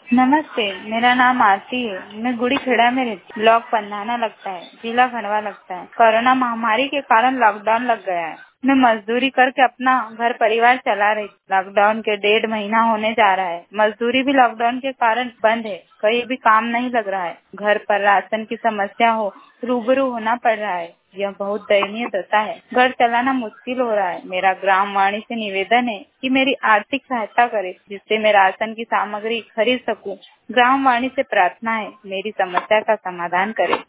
नमस्ते, मेरा नाम आरती है। मैं गुड़ी खेड़ा में रहती हूँ। ब्लॉक पंधाना लगता है, जिला खंडवा लगता है। कोरोना महामारी के कारण लॉकडाउन लग गया है। मैं मजदूरी करके अपना घर परिवार चला रही। लॉकडाउन के 1.5 महीना होने जा रहा है। मजदूरी भी लॉकडाउन के कारण बंद है। कहीं भी काम नहीं लग रहा है। घर पर राशन की समस्या हो रूबरू होना पड़ रहा है। यह बहुत दयनीय दशा है। घर चलाना मुश्किल हो रहा है। मेरा ग्राम वाणी से निवेदन है कि मेरी आर्थिक सहायता करे, जिससे मैं राशन की सामग्री खरीद सकूं। ग्राम वाणी से प्रार्थना है, मेरी समस्या का समाधान करे।